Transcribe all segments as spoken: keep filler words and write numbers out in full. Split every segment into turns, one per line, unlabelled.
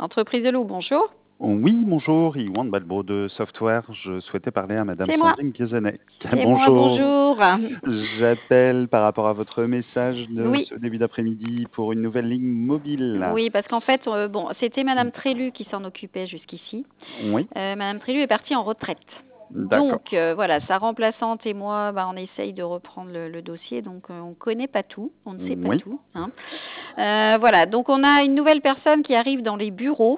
Entreprise de loup, bonjour.
Oui, bonjour, Iwan Balbo de Software. Je souhaitais parler à madame
C'est moi.
Sandrine Guézenet.
C'est moi,
Bonjour,
bonjour.
j'appelle par rapport à votre message de
Oui,
ce début d'après-midi pour une nouvelle ligne mobile.
oui, parce qu'en fait, euh, bon, c'était Madame Trélu qui s'en occupait jusqu'ici.
Oui,
Euh, Madame Trélu est partie en retraite. Donc,
d'accord.
euh, voilà, sa remplaçante et moi, bah, on essaye de reprendre le, le dossier. Donc, euh, on ne connaît pas tout, on ne sait pas
Oui,
tout, hein. Euh, voilà, donc on a une nouvelle personne qui arrive dans les bureaux.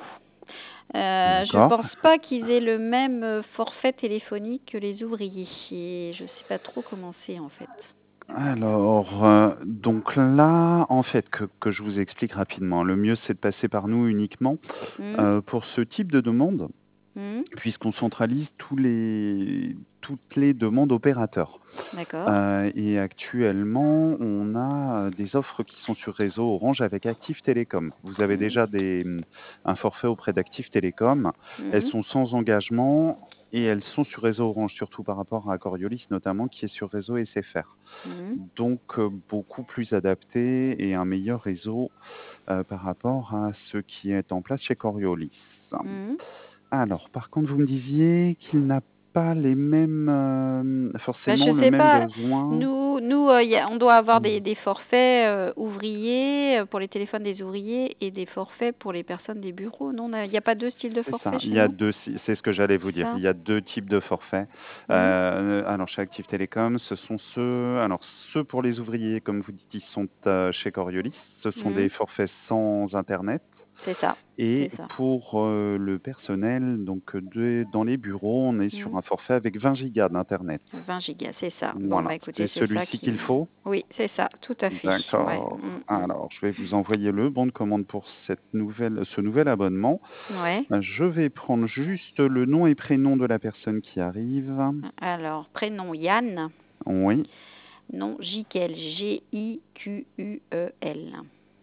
Euh, je
d'accord.
pense pas qu'ils aient le même euh, forfait téléphonique que les ouvriers. Et je sais pas trop comment c'est en fait.
Alors, euh, donc là, en fait, que, que je vous explique rapidement, le mieux c'est de passer par nous uniquement
Hmm,
euh, pour ce type de demande,
hmm,
puisqu'on centralise tous les, toutes les demandes opérateurs.
d'accord.
Heu et actuellement, on a, heu, des offres qui sont sur réseau Orange avec Active Télécom. Vous avez
Hmm,
déjà des, mmh, un forfait auprès d'Active Télécom. Elles
hmm,
sont sans engagement et elles sont sur réseau Orange, surtout par rapport à Coriolis notamment qui est sur réseau S F R.
hmm,
Donc heu, beaucoup plus adapté et un meilleur réseau, heu, par rapport à ce qui est en place chez Coriolis.
hmm.
Alors par contre, vous me disiez qu'il n'a pas les mêmes, hem,
Bah, je
forcément le
sais
même
pas.
besoin.
Nous, nous, euh, y a- on doit avoir des,
Mmh.
des forfaits euh, ouvriers euh, pour les téléphones des ouvriers et des forfaits pour les personnes des bureaux. Non, il n'y a pas deux styles de
C'est ça,
forfait
il
chez
y a
nous?
deux, si c'est ce que j'allais vous
C'est
dire.
ça?
Il y a deux types de forfaits.
Hmm,
Heu, alors chez Active Télécom, ce sont ceux alors ceux pour les ouvriers, comme vous dites, ils sont, heu, chez Coriolis. Ce sont
hmm.
des forfaits sans internet
C'est ça.
et
C'est ça.
pour, heu, le personnel, donc, de dans les bureaux, on est sur
Hmm.
un forfait avec vingt gigas d'internet.
vingt gigas, c'est ça. Bon,
Voilà,
bah
c'est
écoutez, c'est ça
celui-ci qu'il
qui.
faut?
Oui, c'est ça, tout à fait. Ouais.
D'accord.
Mm, mm.
Alors je vais vous envoyer le bon de commande pour cette nouvelle ce nouvel abonnement.
Ouais.
Heu, je vais prendre juste le nom et prénom de la personne qui arrive.
Alors, prénom Yann,
Oui,
nom Jiquel, G I Q U E L.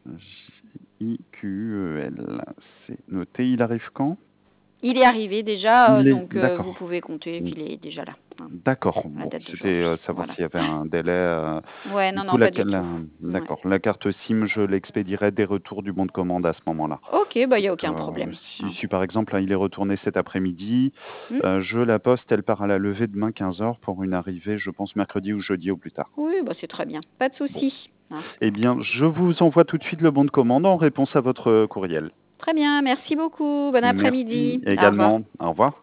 J I Q U E L. C'est noté. Il arrive quand?
Il est arrivé déjà, euh,
Il est
donc euh, vous
d'accord.
pouvez compter
Mmh,
qu'il est déjà là, hein,
d'accord.
à
Bon,
date
c'était, heu,
d'aujourd'hui.
savoir
Voilà.
s'il y avait un délai, heu,
Ouais,
du
non,
coup
non,
la
pas
ca
du tout.
la
Ouais.
d'accord, la carte SIM, je l'expédierai dès retour du bon de commande à ce moment-là.
Ok, bah il n'y a
Donc,
aucun
heu,
problème,
si
hein.
si par exemple, là, il est retourné cet après-midi,
Hmm.
heu, je la poste, elle part à la levée demain quinze heures pour une arrivée, je pense mercredi ou jeudi au plus tard.
Oui, bah c'est très bien, pas de
Bon.
souci, hein.
Eh bien, je vous envoie tout de suite le bon de commande en réponse à votre, heu, courriel.
Très bien, merci beaucoup. Bon
Merci
après-midi. Au revoir.
également. Au revoir.